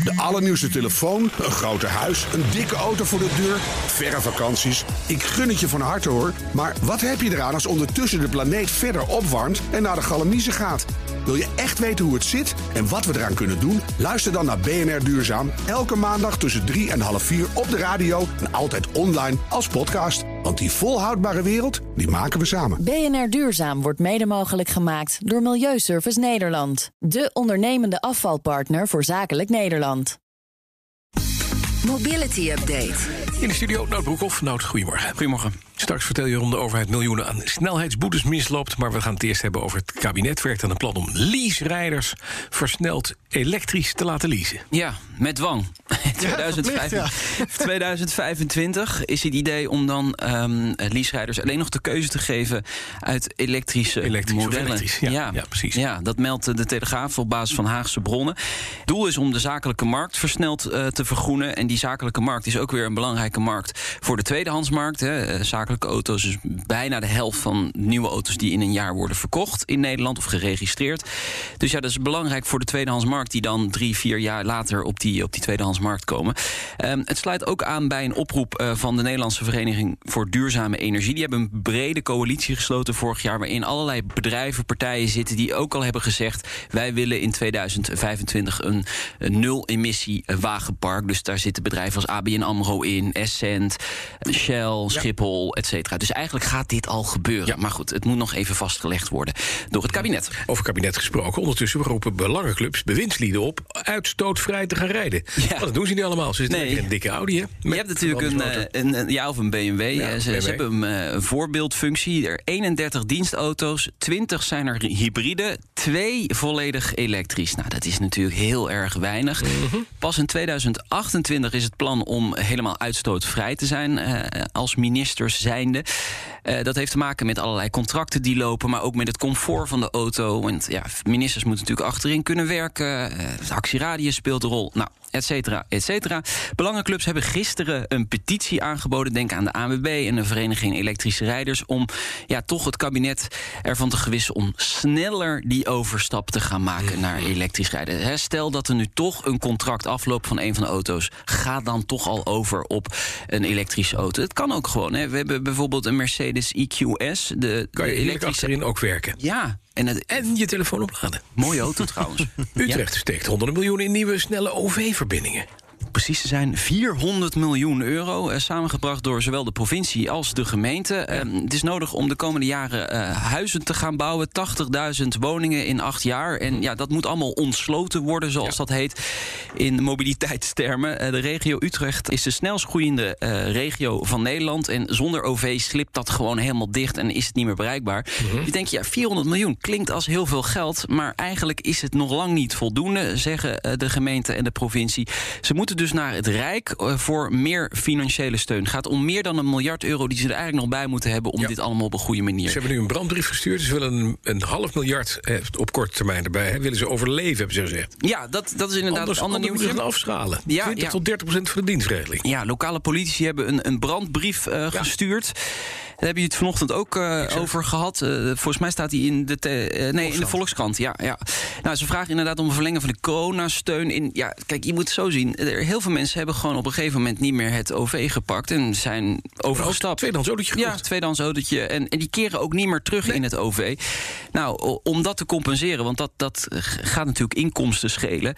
De allernieuwste telefoon, een groter huis, een dikke auto voor de deur, verre vakanties. Ik gun het je van harte hoor. Maar wat heb je eraan als ondertussen de planeet verder opwarmt en naar de galamiezen gaat? Wil je echt weten hoe het zit en wat we eraan kunnen doen? Luister dan naar BNR Duurzaam. Elke maandag tussen 3 en half 4 op de radio en altijd online als podcast. Want die volhoudbare wereld, die maken we samen. BNR Duurzaam wordt mede mogelijk gemaakt door Milieuservice Nederland. De ondernemende afvalpartner voor zakelijk Nederland. Mobility Update. In de studio Nout Broekhoff. Nout, goedemorgen. Goedemorgen. Straks vertel je waarom de overheid miljoenen aan snelheidsboetes misloopt. Maar we gaan het eerst hebben over het kabinet werkt aan een plan om leaserijders versneld elektrisch te laten leasen. Ja, met dwang. 2025 is het idee om dan leaserijders alleen nog de keuze te geven uit elektrische modellen. Ja, precies. Ja, dat meldt de Telegraaf op basis van Haagse bronnen. Het doel is om de zakelijke markt versneld te vergroenen. En die zakelijke markt is ook weer een belangrijke markt voor de tweedehandsmarkt. Zakelijke auto's is bijna de helft van nieuwe auto's die in een jaar worden verkocht in Nederland of geregistreerd. Dus ja, dat is belangrijk voor de tweedehandsmarkt die dan 3-4 jaar later op die tweedehandsmarkt komen. Het sluit ook aan bij een oproep van de Nederlandse Vereniging voor Duurzame Energie. Die hebben een brede coalitie gesloten vorig jaar waarin allerlei bedrijven, partijen zitten die ook al hebben gezegd wij willen in 2025 een nul-emissie wagenpark. Dus daar zitten bedrijven als ABN AMRO in, Essent, Shell, Schiphol, et cetera. Dus eigenlijk gaat dit al gebeuren. Ja. Maar goed, het moet nog even vastgelegd worden door het kabinet. Over kabinet gesproken. Ondertussen roepen belangenclubs bewindslieden op uitstootvrij te gaan rijden. Ja. Dat doen ze niet allemaal. Ze zitten in een dikke Audi. Hè? Je hebt natuurlijk of een BMW. Ja, ze hebben een voorbeeldfunctie. Er 31 dienstauto's, 20 zijn er hybride, 2 volledig elektrisch. Nou, dat is natuurlijk heel erg weinig. Mm-hmm. Pas in 2028 is het plan om helemaal uitstootvrij te zijn als ministers zijnde. Dat heeft te maken met allerlei contracten die lopen, maar ook met het comfort van de auto. Want ja, ministers moeten natuurlijk achterin kunnen werken. De actieradius speelt een rol. Nou, et cetera, et cetera. Belangenclubs hebben gisteren een petitie aangeboden. Denk aan de ANWB en de Vereniging Elektrische Rijders. Om toch het kabinet ervan te gewissen om sneller die overstap te gaan maken naar elektrisch rijden. Stel dat er nu toch een contract afloopt van een van de auto's. Ga dan toch al over op een elektrische auto. Het kan ook gewoon. We hebben bijvoorbeeld een Mercedes EQS. Kan je elektrische achterin ook werken? Ja. En je telefoon opladen. Mooie auto trouwens. Utrecht steekt honderden miljoenen in nieuwe snelle OV-verbindingen. Precies te zijn, 400 miljoen euro. Samengebracht door zowel de provincie als de gemeente. Het is nodig om de komende jaren huizen te gaan bouwen. 80.000 woningen in 8 jaar. En ja, dat moet allemaal ontsloten worden, zoals dat heet in mobiliteitstermen. De regio Utrecht is de snelst groeiende regio van Nederland. En zonder OV slipt dat gewoon helemaal dicht en is het niet meer bereikbaar. Mm-hmm. Je denkt, 400 miljoen klinkt als heel veel geld. Maar eigenlijk is het nog lang niet voldoende, zeggen de gemeente en de provincie. Ze moeten dus naar het Rijk voor meer financiële steun. Het gaat om meer dan €1 miljard die ze er eigenlijk nog bij moeten hebben om dit allemaal op een goede manier. Ze hebben nu een brandbrief gestuurd. Ze willen een $500 miljard op korte termijn erbij. Willen ze overleven, hebben ze gezegd. Ja, dat is inderdaad een ander nieuwtje. Moeten ze afschalen. 20 tot 30% van de dienstregeling. Ja, lokale politici hebben een brandbrief gestuurd. Daar hebben je het vanochtend ook over gehad. Volgens mij staat hij in de Volkskrant. Ja. Nou, ze vragen inderdaad om een verlenging van de coronasteun. Kijk, je moet het zo zien. Heel veel mensen hebben gewoon op een gegeven moment niet meer het OV gepakt en zijn overgestapt. Tweedehands autootje gekocht. Ja, tweedehands autootje. En die keren ook niet meer terug in het OV. Nou, om dat te compenseren, want dat gaat natuurlijk inkomsten schelen,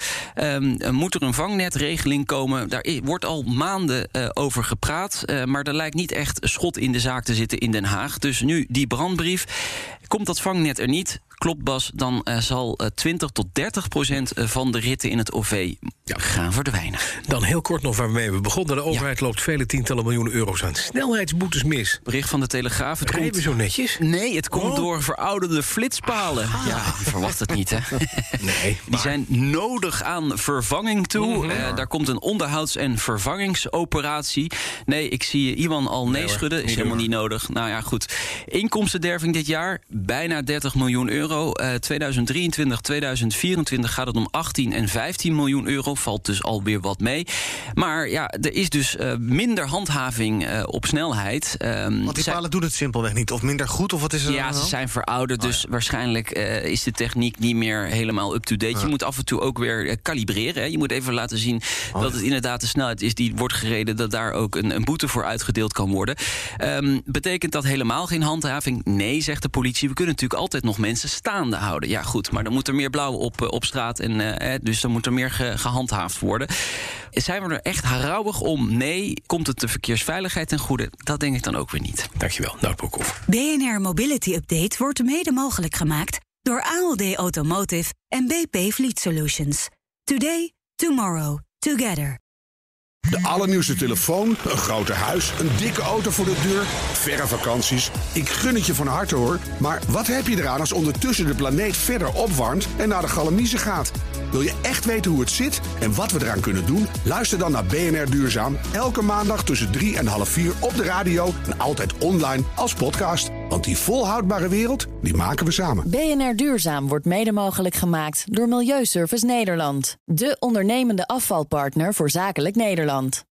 moet er een vangnetregeling komen. Daar wordt al maanden over gepraat, maar er lijkt niet echt schot in de zaak te zitten in Den Haag. Dus nu die brandbrief. Komt dat vangnet er niet, klopt Bas, dan zal 20 tot 30% van de ritten in het OV gaan verdwijnen. Dan heel kort nog waarmee we begonnen. De overheid loopt vele tientallen miljoenen euro's aan snelheidsboetes mis. Bericht van de Telegraaf. Het rijden we zo netjes? Nee, het komt door verouderde flitspalen. Aha. Ja, je verwacht het niet, hè? Nee. Die zijn nodig aan vervanging toe. Daar komt een onderhouds- en vervangingsoperatie. Nee, ik zie Iwan al nee schudden. Is helemaal niet nodig. Nou ja, goed. Inkomstenderving dit jaar, bijna €30 miljoen. euro. 2023, 2024 gaat het om 18 en 15 miljoen euro. Valt dus alweer wat mee. Maar ja, er is dus minder handhaving op snelheid. Want die palen doen het simpelweg niet. Of minder goed, of wat is er? Ja, ze zijn verouderd. Dus waarschijnlijk is de techniek niet meer helemaal up-to-date. Ja. Je moet af en toe ook weer kalibreren. Hè. Je moet even laten zien dat het inderdaad de snelheid is die wordt gereden, dat daar ook een boete voor uitgedeeld kan worden. Betekent dat helemaal geen handhaving? Nee, zegt de politie. We kunnen natuurlijk altijd nog mensen staande houden. Ja, goed, maar dan moet er meer blauw op straat. En dus dan moet er meer gehandhaafd worden. Zijn we er echt rouwig om? Nee. Komt het de verkeersveiligheid ten goede? Dat denk ik dan ook weer niet. Dankjewel, Nout Broekhoff. BNR Mobility Update wordt mede mogelijk gemaakt door ALD Automotive en BP Fleet Solutions. Today, tomorrow, together. De allernieuwste telefoon, een groter huis, een dikke auto voor de deur, verre vakanties. Ik gun het je van harte hoor. Maar wat heb je eraan als ondertussen de planeet verder opwarmt en naar de galamiezen gaat? Wil je echt weten hoe het zit en wat we eraan kunnen doen? Luister dan naar BNR Duurzaam. Elke maandag tussen 3 en half 4 op de radio en altijd online als podcast. Want die volhoudbare wereld, die maken we samen. BNR Duurzaam wordt mede mogelijk gemaakt door Milieuservice Nederland. De ondernemende afvalpartner voor zakelijk Nederland.